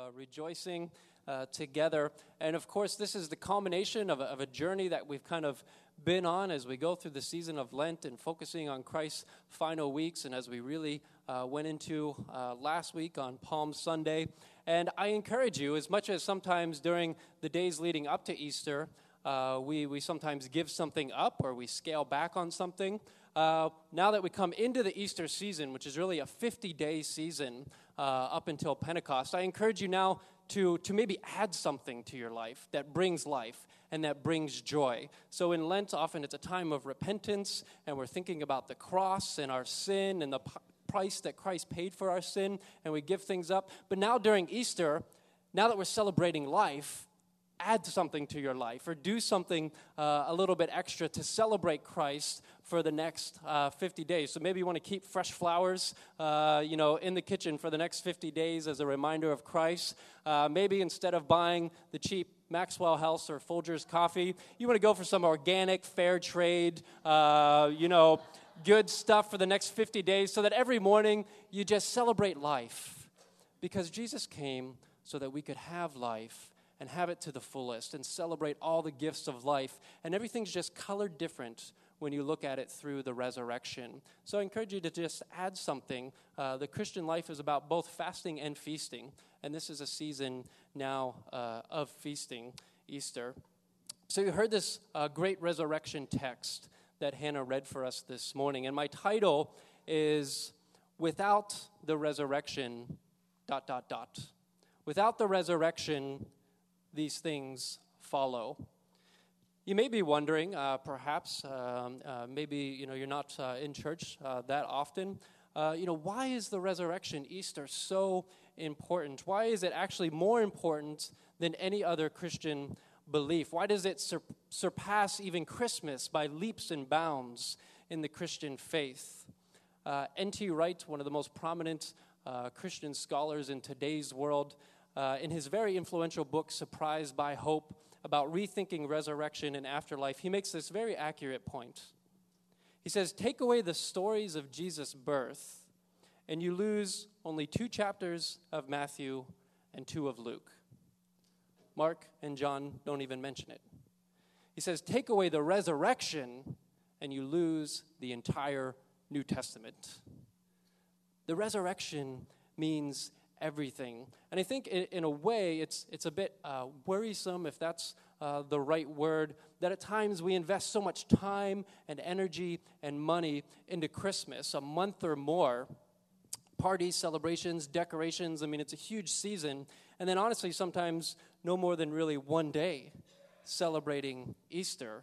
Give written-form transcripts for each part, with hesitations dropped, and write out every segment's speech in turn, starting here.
rejoicing together. And of course, this is the culmination of a journey that we've kind of been on as we go through the season of Lent and focusing on Christ's final weeks, and as we really went into last week on Palm Sunday. And I encourage you, as much as sometimes during the days leading up to Easter, we sometimes give something up or we scale back on something. Now that we come into the Easter season, which is really a 50-day season up until Pentecost, I encourage you now to maybe add something to your life that brings life and that brings joy. So in Lent, often it's a time of repentance, and we're thinking about the cross and our sin and the price that Christ paid for our sin, and we give things up. But now during Easter, now that we're celebrating life, add something to your life or do something a little bit extra to celebrate Christ for the next 50 days. So maybe you want to keep fresh flowers, in the kitchen for the next 50 days as a reminder of Christ. Maybe instead of buying the cheap Maxwell House or Folgers coffee, you want to go for some organic, fair trade, good stuff for the next 50 days so that every morning you just celebrate life. Because Jesus came so that we could have life and have it to the fullest and celebrate all the gifts of life. And everything's just colored different when you look at it through the resurrection. So I encourage you to just add something. The Christian life is about both fasting and feasting. And this is a season now of feasting, Easter. So you heard this great resurrection text that Hannah read for us this morning. And my title is, Without the Resurrection, ... Without the resurrection, these things follow. You may be wondering, perhaps, maybe you're not in church that often. Why is the resurrection, Easter, so important? Why is it actually more important than any other Christian belief? Why does it surpass even Christmas by leaps and bounds in the Christian faith? N.T. Wright, one of the most prominent Christian scholars in today's world, in his very influential book, Surprised by Hope, about rethinking resurrection and afterlife, he makes this very accurate point. He says, take away the stories of Jesus' birth, and you lose only 2 chapters of Matthew and 2 of Luke. Mark and John don't even mention it. He says, take away the resurrection, and you lose the entire New Testament. The resurrection means everything. And I think in a way it's a bit worrisome, if that's the right word, that at times we invest so much time and energy and money into Christmas, a month or more. Parties, celebrations, decorations, it's a huge season. And then honestly, sometimes no more than really one day celebrating Easter.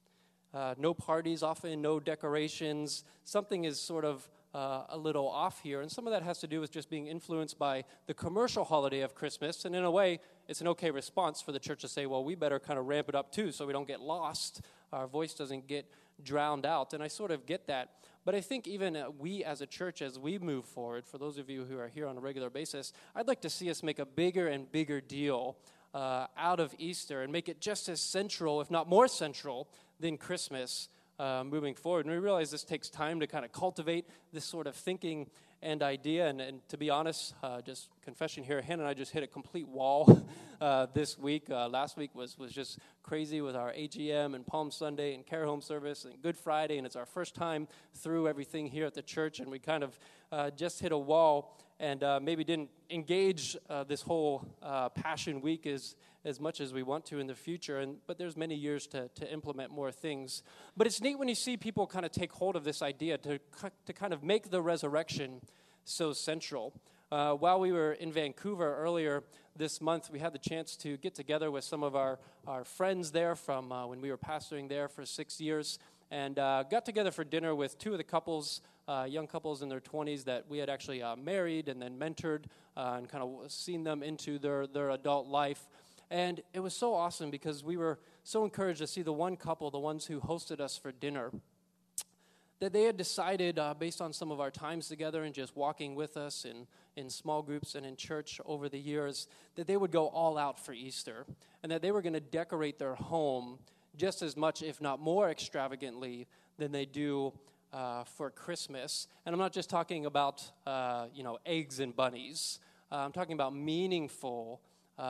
No parties often, no decorations. Something is sort of a little off here, and some of that has to do with just being influenced by the commercial holiday of Christmas, and in a way, it's an okay response for the church to say, well, we better kind of ramp it up too so we don't get lost, our voice doesn't get drowned out, and I sort of get that. But I think even we as a church, as we move forward, for those of you who are here on a regular basis, I'd like to see us make a bigger and bigger deal out of Easter and make it just as central, if not more central, than Christmas moving forward. And we realize this takes time to kind of cultivate this sort of thinking and idea. And to be honest, just confession here, Hannah and I just hit a complete wall this week. Last week was just crazy with our AGM and Palm Sunday and Care Home service and Good Friday. And it's our first time through everything here at the church. And we kind of just hit a wall and maybe didn't engage this whole Passion Week as much as we want to in the future, but there's many years to implement more things. But it's neat when you see people kind of take hold of this idea to kind of make the resurrection so central. While we were in Vancouver earlier this month, we had the chance to get together with some of our friends there from when we were pastoring there for 6 years, and got together for dinner with 2 of the couples, young couples in their 20s that we had actually married and then mentored and kind of seen them into their adult life. And it was so awesome because we were so encouraged to see the one couple, the ones who hosted us for dinner, that they had decided, based on some of our times together and just walking with us in small groups and in church over the years, that they would go all out for Easter and that they were going to decorate their home just as much, if not more extravagantly than they do for Christmas. And I'm not just talking about, eggs and bunnies. I'm talking about meaningful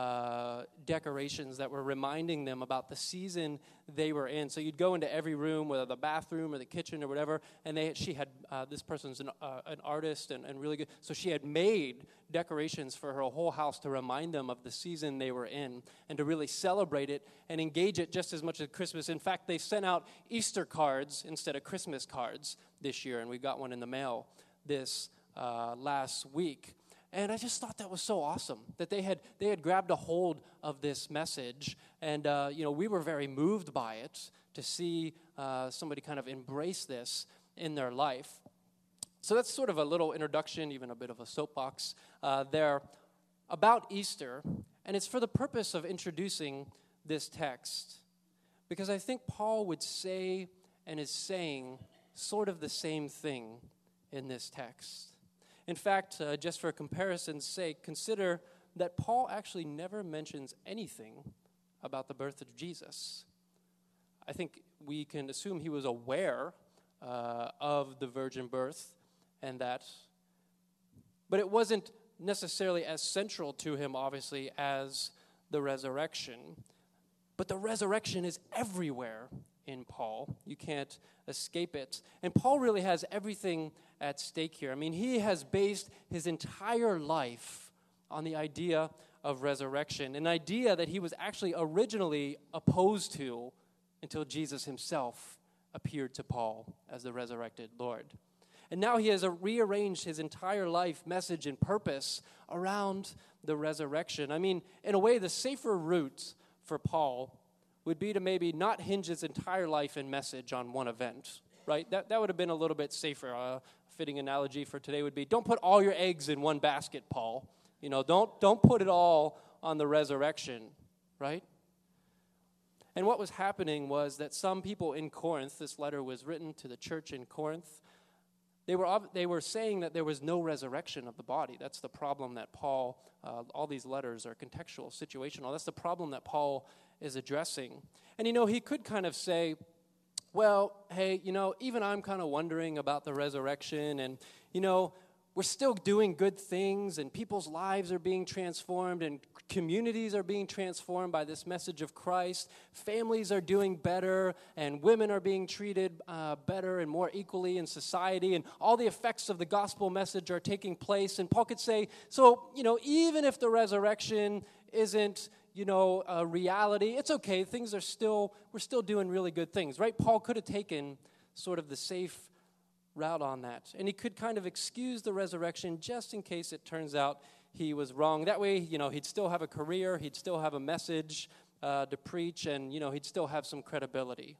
decorations that were reminding them about the season they were in. So you'd go into every room, whether the bathroom or the kitchen or whatever, and this person's an artist and really good. So she had made decorations for her whole house to remind them of the season they were in and to really celebrate it and engage it just as much as Christmas. In fact, they sent out Easter cards instead of Christmas cards this year, and we got one in the mail this last week. And I just thought that was so awesome that they had grabbed a hold of this message, and we were very moved by it to see somebody kind of embrace this in their life. So that's sort of a little introduction, even a bit of a soapbox there about Easter, and it's for the purpose of introducing this text, because I think Paul would say and is saying sort of the same thing in this text. In fact, just for comparison's sake, consider that Paul actually never mentions anything about the birth of Jesus. I think we can assume he was aware of the virgin birth and that, but it wasn't necessarily as central to him, obviously, as the resurrection. But the resurrection is everywhere in Paul. You can't escape it. And Paul really has everything at stake here. I mean, he has based his entire life on the idea of resurrection, an idea that he was actually originally opposed to until Jesus himself appeared to Paul as the resurrected Lord. And now he has rearranged his entire life, message, and purpose around the resurrection. I mean, in a way, the safer route for Paul would be to maybe not hinge his entire life and message on one event, right? That would have been a little bit safer. A fitting analogy for today would be, don't put all your eggs in one basket, Paul. Don't put it all on the resurrection, right? And what was happening was that some people in Corinth, this letter was written to the church in Corinth, they were saying that there was no resurrection of the body. That's the problem that Paul, all these letters are contextual, situational. That's the problem that Paul is addressing. And he could kind of say, well, hey, even I'm kind of wondering about the resurrection, and we're still doing good things, and people's lives are being transformed, and communities are being transformed by this message of Christ. Families are doing better, and women are being treated better and more equally in society, and all the effects of the gospel message are taking place. And Paul could say, so, even if the resurrection isn't, a reality, it's okay. We're still doing really good things, right? Paul could have taken sort of the safe route on that. And he could kind of excuse the resurrection just in case it turns out he was wrong. That way, he'd still have a career, he'd still have a message to preach, and, he'd still have some credibility.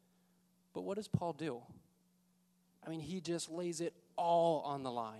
But what does Paul do? I mean, he just lays it all on the line.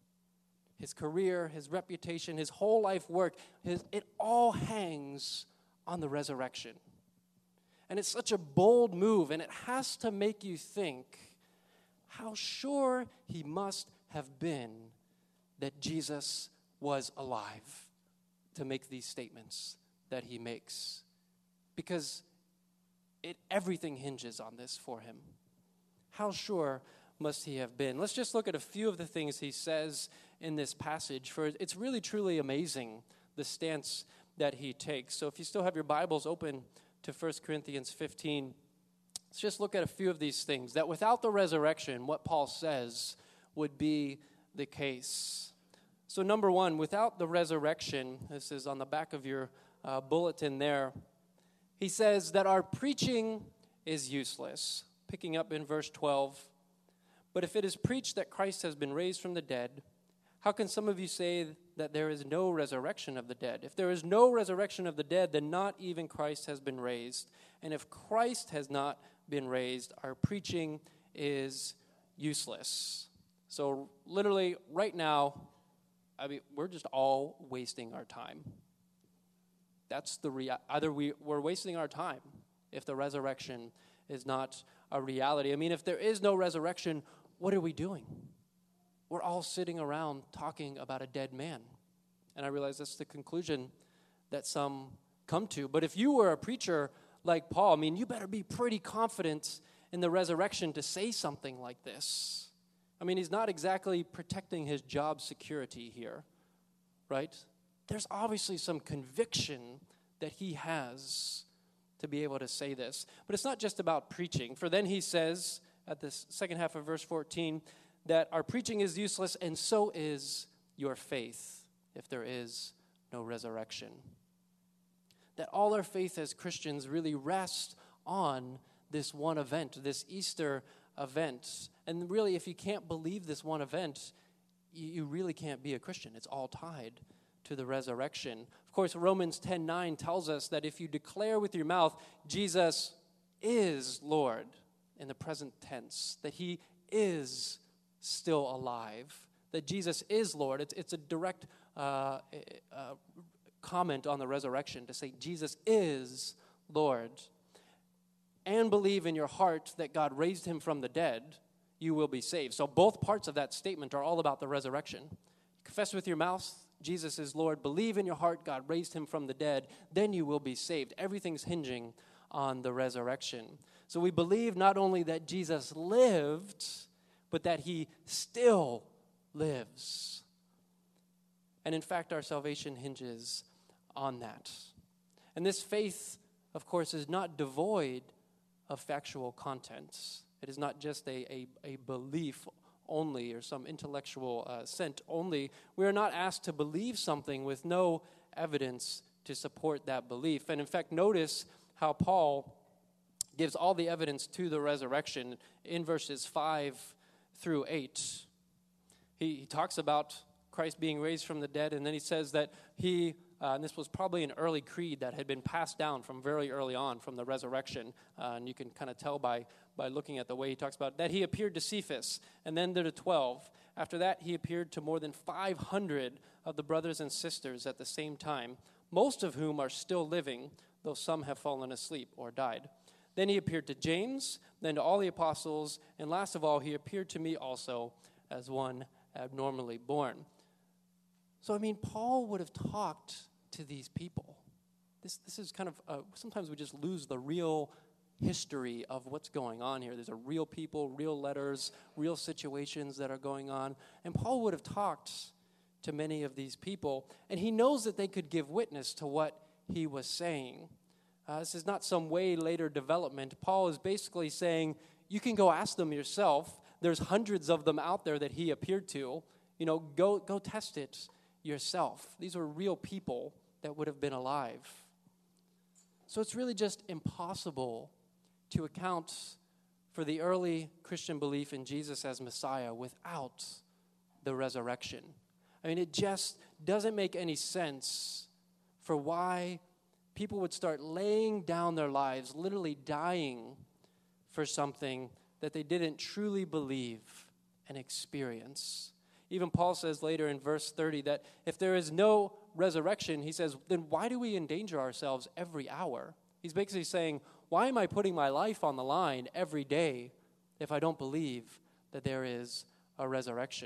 His career, his reputation, his whole life work, it all hangs on the resurrection. And it's such a bold move, and it has to make you think how sure he must have been that Jesus was alive to make these statements that he makes. Because everything hinges on this for him. How sure must he have been? Let's just look at a few of the things he says in this passage, for it's really, truly amazing, the stance that he takes. So if you still have your Bibles open to 1 Corinthians 15, let's just look at a few of these things, that without the resurrection, what Paul says would be the case. So number one, without the resurrection, this is on the back of your bulletin there, he says that our preaching is useless. Picking up in verse 12, but if it is preached that Christ has been raised from the dead, how can some of you say that there is no resurrection of the dead? If there is no resurrection of the dead, then not even Christ has been raised. And if Christ has not been raised, our preaching is useless. So literally right now, we're just all wasting our time. That's either we're wasting our time if the resurrection is not a reality. I mean, if there is no resurrection, what are we doing? We're all sitting around talking about a dead man. And I realize that's the conclusion that some come to. But if you were a preacher like Paul, you better be pretty confident in the resurrection to say something like this. He's not exactly protecting his job security here, right? There's obviously some conviction that he has to be able to say this. But it's not just about preaching. For then he says, at the second half of verse 14, that our preaching is useless, and so is your faith, if there is no resurrection. That all our faith as Christians really rests on this one event, this Easter event. And really, if you can't believe this one event, you really can't be a Christian. It's all tied to the resurrection. Of course, Romans 10:9 tells us that if you declare with your mouth, Jesus is Lord, in the present tense, that he is still alive, that Jesus is Lord. It's a direct comment on the resurrection to say Jesus is Lord. And believe in your heart that God raised him from the dead, you will be saved. So both parts of that statement are all about the resurrection. Confess with your mouth, Jesus is Lord. Believe in your heart, God raised him from the dead. Then you will be saved. Everything's hinging on the resurrection. So we believe not only that Jesus lived, but that he still lives. And in fact, our salvation hinges on that. And this faith, of course, is not devoid of factual content. It is not just a belief only or some intellectual assent only. We are not asked to believe something with no evidence to support that belief. And in fact, notice how Paul gives all the evidence to the resurrection in verses 5 through 8. He talks about Christ being raised from the dead, and then he says that he, and this was probably an early creed that had been passed down from very early on from the resurrection, and you can kind of tell by looking at the way he talks about it, that he appeared to Cephas, and then to the 12. After that, he appeared to more than 500 of the brothers and sisters at the same time, most of whom are still living, though some have fallen asleep or died. Then he appeared to James, then to all the apostles, and last of all, he appeared to me also as one abnormally born. So, Paul would have talked to these people. This is kind of, sometimes we just lose the real history of what's going on here. There's a real people, real letters, real situations that are going on. And Paul would have talked to many of these people, and he knows that they could give witness to what he was saying. This is not some way later development. Paul is basically saying, you can go ask them yourself. There's hundreds of them out there that he appeared to. Go test it yourself. These were real people that would have been alive. So it's really just impossible to account for the early Christian belief in Jesus as Messiah without the resurrection. It just doesn't make any sense for why people would start laying down their lives, literally dying for something that they didn't truly believe and experience. Even Paul says later in verse 30 that if there is no resurrection, he says, then why do we endanger ourselves every hour? He's basically saying, why am I putting my life on the line every day if I don't believe that there is a resurrection?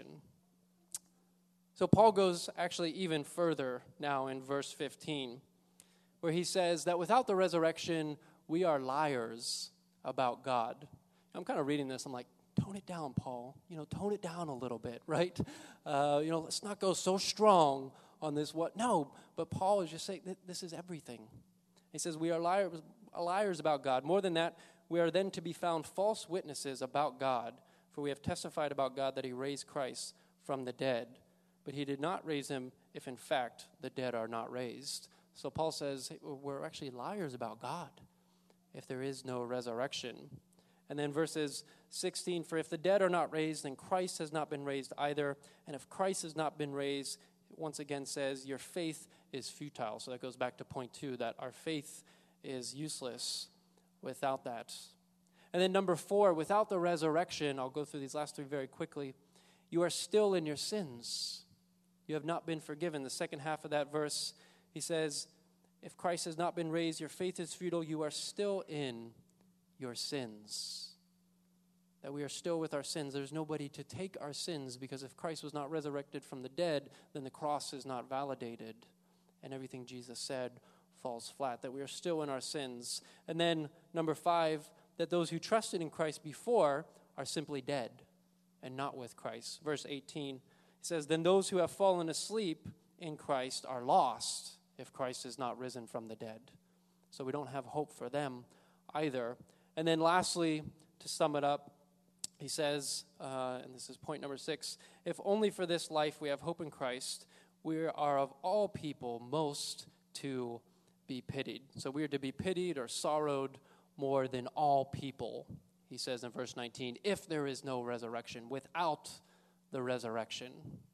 So Paul goes actually even further now in verse 15, where he says that without the resurrection, we are liars about God. I'm kind of reading this, I'm like, tone it down, Paul. Tone it down a little bit, right? Let's not go so strong on this. No, but Paul is just saying this is everything. He says we are liars about God. More than that, we are then to be found false witnesses about God, for we have testified about God that he raised Christ from the dead. But he did not raise him if in fact the dead are not raised. So Paul says we're actually liars about God if there is no resurrection. And then verses 16, for if the dead are not raised, then Christ has not been raised either. And if Christ has not been raised, it once again says, your faith is futile. So that goes back to point 2, that our faith is useless without that. And then number 4, without the resurrection, I'll go through these last 3 very quickly, you are still in your sins. You have not been forgiven. The second half of that verse, he says, if Christ has not been raised, your faith is futile. You are still in your sins. That we are still with our sins. There's nobody to take our sins, because if Christ was not resurrected from the dead, then the cross is not validated, and everything Jesus said falls flat, that we are still in our sins. And then number 5, that those who trusted in Christ before are simply dead and not with Christ. Verse 18, it says, then those who have fallen asleep in Christ are lost if Christ is not risen from the dead. So we don't have hope for them either. And then lastly, to sum it up, he says, and this is point number 6, if only for this life we have hope in Christ, we are of all people most to be pitied. So we are to be pitied or sorrowed more than all people, he says in verse 19, if there is no resurrection, without the resurrection.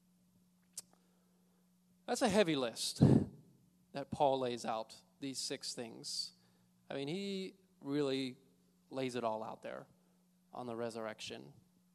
That's a heavy list that Paul lays out, these 6 things. I mean, he really lays it all out there on the resurrection.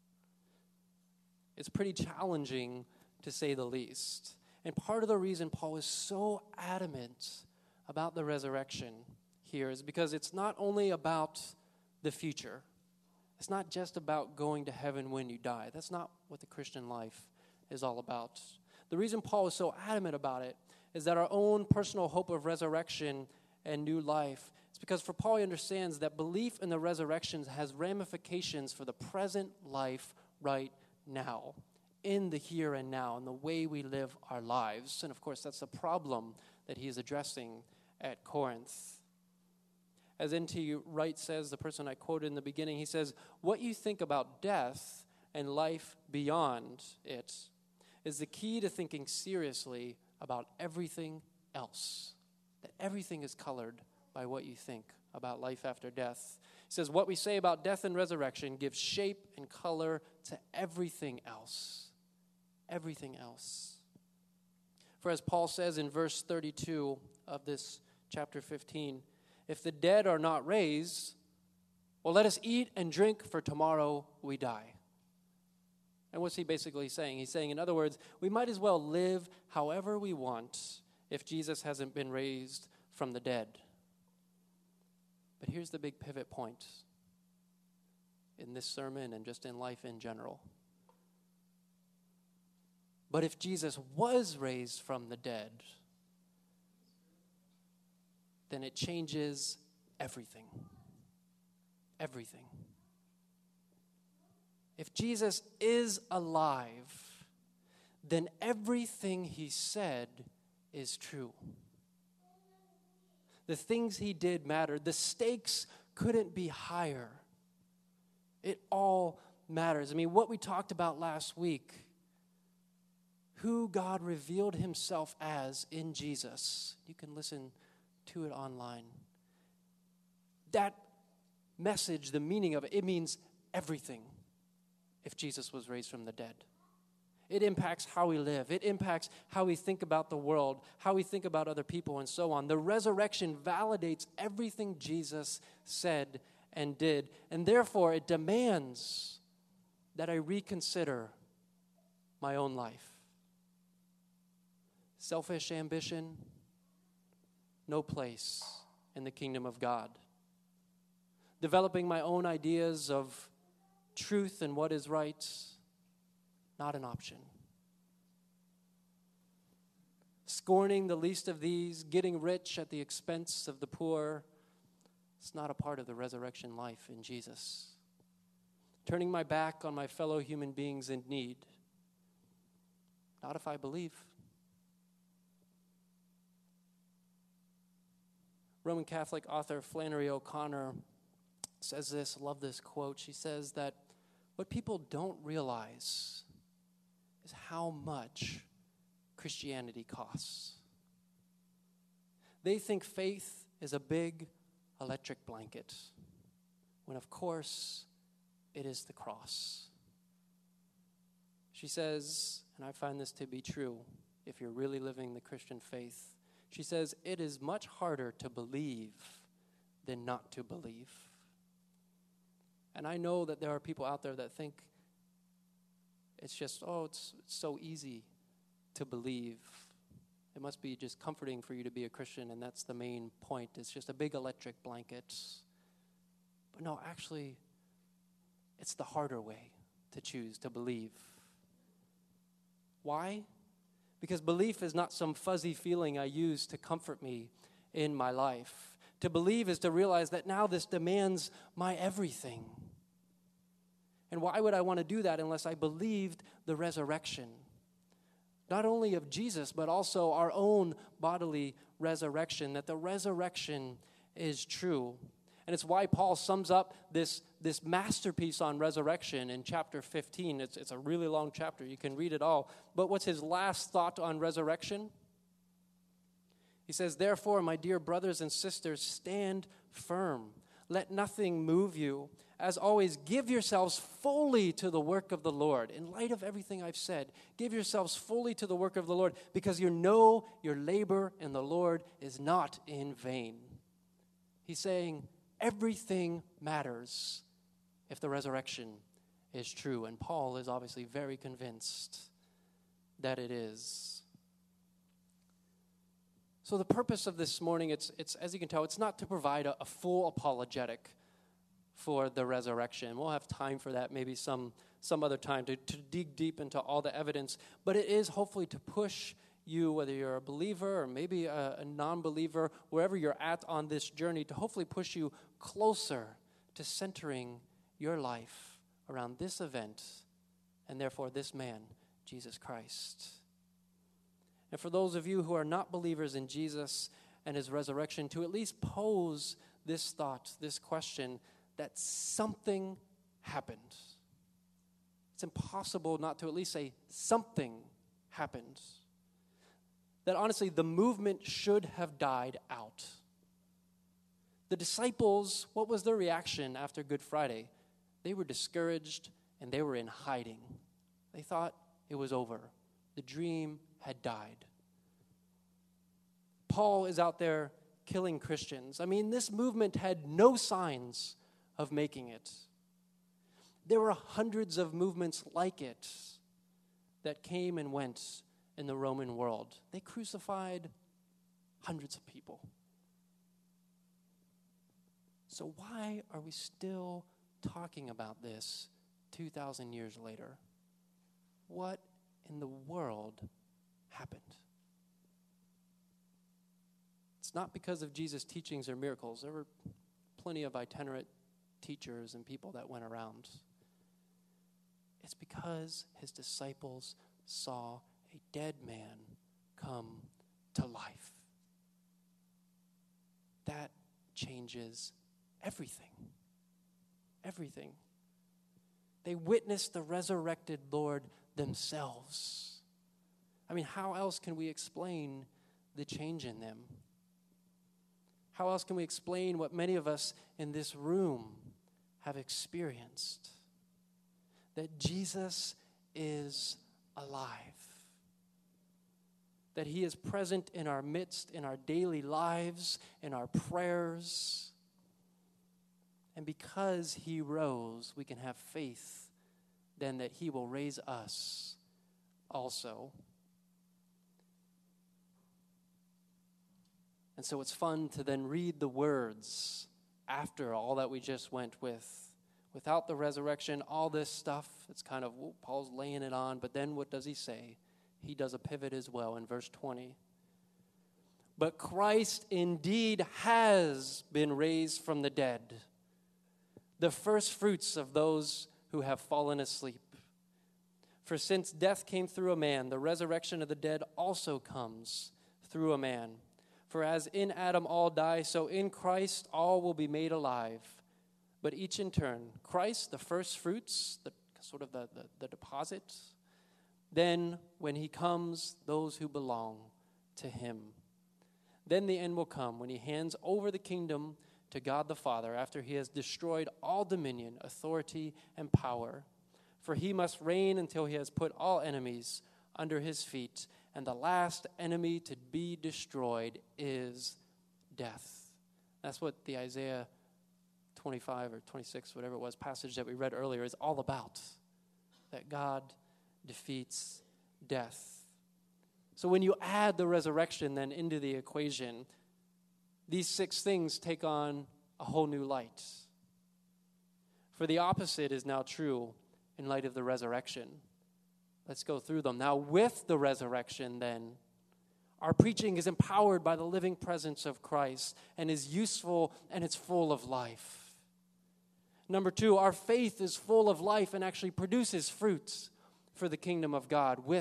It's pretty challenging, to say the least. And part of the reason Paul is so adamant about the resurrection here is because it's not only about the future. It's not just about going to heaven when you die. That's not what the Christian life is all about. The reason Paul is so adamant about it is that our own personal hope of resurrection and new life is because for Paul, he understands that belief in the resurrection has ramifications for the present life right now, in the here and now, in the way we live our lives. And of course, that's the problem that he is addressing at Corinth. As N.T. Wright says, the person I quoted in the beginning, he says, what you think about death and life beyond it is the key to thinking seriously about everything else. That everything is colored by what you think about life after death. He says, what we say about death and resurrection gives shape and color to everything else. Everything else. For as Paul says in verse 32 of this chapter 15, if the dead are not raised, well, let us eat and drink, for tomorrow we die. And what's he basically saying? He's saying, in other words, we might as well live however we want if Jesus hasn't been raised from the dead. But here's the big pivot point in this sermon and just in life in general. But if Jesus was raised from the dead, then it changes everything. Everything. If Jesus is alive, then everything he said is true. The things he did mattered. The stakes couldn't be higher. It all matters. I mean, what we talked about last week, who God revealed himself as in Jesus. You can listen to it online. That message, the meaning of it, it means everything if Jesus was raised from the dead. It impacts how we live. It impacts how we think about the world, how we think about other people, and so on. The resurrection validates everything Jesus said and did, and therefore it demands that I reconsider my own life. Selfish ambition, no place in the kingdom of God. Developing my own ideas of truth and what is right, not an option. Scorning the least of these, getting rich at the expense of the poor, it's not a part of the resurrection life in Jesus. Turning my back on my fellow human beings in need, not if I believe. Roman Catholic author Flannery O'Connor says this, I love this quote. She says that what people don't realize is how much Christianity costs. They think faith is a big electric blanket, when of course it is the cross. She says, and I find this to be true if you're really living the Christian faith, she says, it is much harder to believe than not to believe. And I know that there are people out there that think it's just, it's so easy to believe. It must be just comforting for you to be a Christian, and that's the main point. It's just a big electric blanket. But no, actually, it's the harder way to choose to believe. Why? Because belief is not some fuzzy feeling I use to comfort me in my life. To believe is to realize that now this demands my everything. And why would I want to do that unless I believed the resurrection? not only of Jesus, but also our own bodily resurrection, that the resurrection is true. And it's why Paul sums up this masterpiece on resurrection in chapter 15. It's a really long chapter. You can read it all. But what's his last thought on resurrection? He says, "Therefore, my dear brothers and sisters, stand firm. Let nothing move you. As always, give yourselves fully to the work of the Lord." In light of everything I've said, give yourselves fully to the work of the Lord, because you know your labor in the Lord is not in vain. He's saying everything matters if the resurrection is true. And Paul is obviously very convinced that it is. So the purpose of this morning, it's as you can tell, it's not to provide a full apologetic for the resurrection. We'll have time for that maybe some other time to dig deep into all the evidence. But it is hopefully to push you, whether you're a believer or maybe a non-believer, wherever you're at on this journey, to hopefully push you closer to centering your life around this event and therefore this man, Jesus Christ. And for those of you who are not believers in Jesus and his resurrection, to at least pose this thought, this question, that something happened. It's impossible not to at least say something happened. That honestly, the movement should have died out. The disciples, what was their reaction after Good Friday? They were discouraged and they were in hiding. They thought it was over. The dream had died. Paul is out there killing Christians. I mean, this movement had no signs of making it. There were hundreds of movements like it that came and went in the Roman world. They crucified hundreds of people. So why are we still talking about this 2,000 years later? What in the world happened? It's not because of Jesus' teachings or miracles. There were plenty of itinerant teachers and people that went around. It's because his disciples saw a dead man come to life. That changes everything. Everything. They witnessed the resurrected Lord themselves. I mean, how else can we explain the change in them? How else can we explain what many of us in this room have experienced? That Jesus is alive. That he is present in our midst, in our daily lives, in our prayers. And because he rose, we can have faith then that he will raise us also. And so it's fun to then read the words after all that we just went with. Without the resurrection, all this stuff, it's kind of, Paul's laying it on, but then what does he say? He does a pivot as well in verse 20. But Christ indeed has been raised from the dead, the first fruits of those who have fallen asleep. For since death came through a man, the resurrection of the dead also comes through a man. For as in Adam all die, so in Christ all will be made alive. But each in turn, Christ, the first fruits, the deposit. Then when he comes, those who belong to him. Then the end will come when he hands over the kingdom to God the Father after he has destroyed all dominion, authority, and power. For he must reign until he has put all enemies under his feet. And the last enemy to be destroyed is death. That's what the Isaiah 25 or 26, whatever it was, passage that we read earlier is all about. That God defeats death. So when you add the resurrection then into the equation, these 6 things take on a whole new light. For the opposite is now true in light of the resurrection. Let's go through them. Now, with the resurrection, then, our preaching is empowered by the living presence of Christ and is useful and it's full of life. Number 2, our faith is full of life and actually produces fruits for the kingdom of God with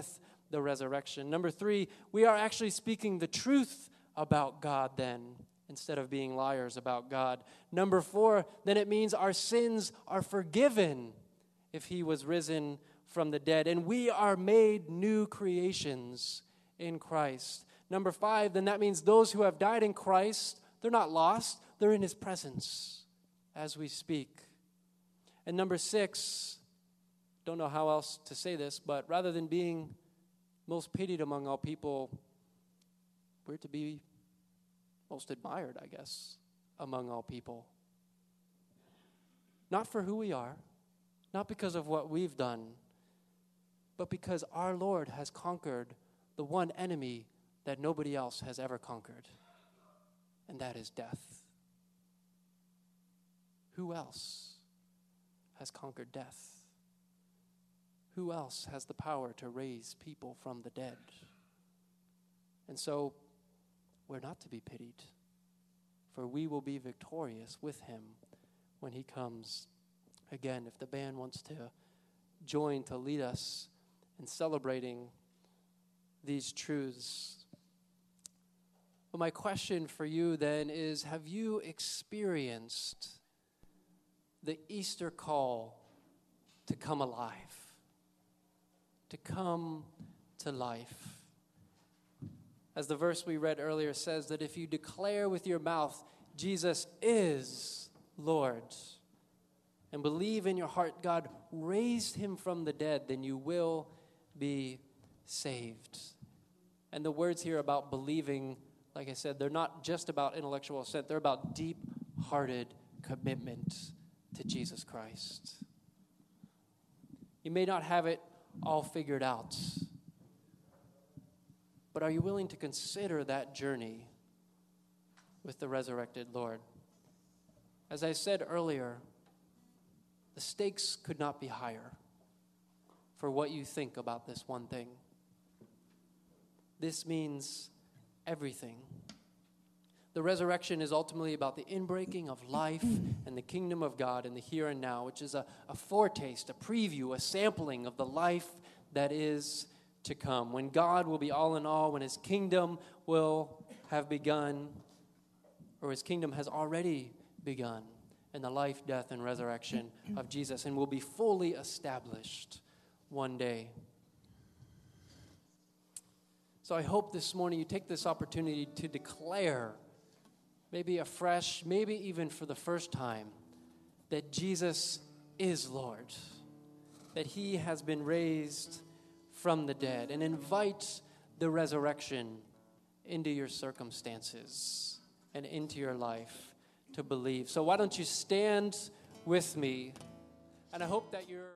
the resurrection. Number 3, we are actually speaking the truth about God then, instead of being liars about God. Number 4, then it means our sins are forgiven if he was risen from the dead, and we are made new creations in Christ. Number 5, then that means those who have died in Christ, they're not lost, they're in his presence as we speak. And number 6, don't know how else to say this, but rather than being most pitied among all people, we're to be most admired, I guess, among all people. Not for who we are, not because of what we've done, but because our Lord has conquered the one enemy that nobody else has ever conquered, and that is death. Who else has conquered death? Who else has the power to raise people from the dead? And so, we're not to be pitied, for we will be victorious with him when he comes again. If the band wants to join to lead us in celebrating these truths. Well, my question for you then is, have you experienced the Easter call to come alive? To come to life? As the verse we read earlier says, that if you declare with your mouth, Jesus is Lord, and believe in your heart God raised him from the dead, then you will be saved. And the words here about believing, like I said, they're not just about intellectual assent, they're about deep-hearted commitment to Jesus Christ. You may not have it all figured out, but are you willing to consider that journey with the resurrected Lord? As I said earlier, the stakes could not be higher for what you think about this one thing. This means everything. The resurrection is ultimately about the inbreaking of life and the kingdom of God in the here and now, which is a foretaste, a preview, a sampling of the life that is to come. When God will be all in all, when his kingdom will have begun, or his kingdom has already begun, in the life, death, and resurrection of Jesus, and will be fully established one day. So I hope this morning you take this opportunity to declare, maybe afresh, maybe even for the first time, that Jesus is Lord, that he has been raised from the dead, and invite the resurrection into your circumstances and into your life to believe. So why don't you stand with me, and I hope that you're